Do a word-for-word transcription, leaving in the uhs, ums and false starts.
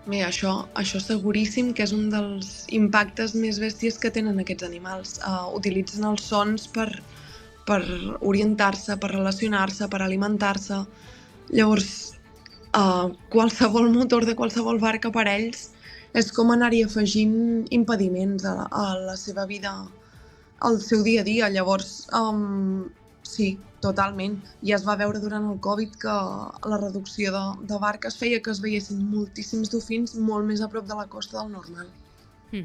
Bé, això, això seguríssim que és un dels impactes més bèsties que tenen aquests animals. Uh, utilitzen els sons per, per orientar-se, per relacionar-se, per alimentar-se. Llavors, uh, qualsevol motor de qualsevol barca per ells és com anar-hi afegint impediments a, a la seva vida, al seu dia a dia. Llavors, um, sí, totalment. I es va veure durant el Covid que la reducció de, de barques feia que es veiessin moltíssims dofins molt més a prop de la costa del normal.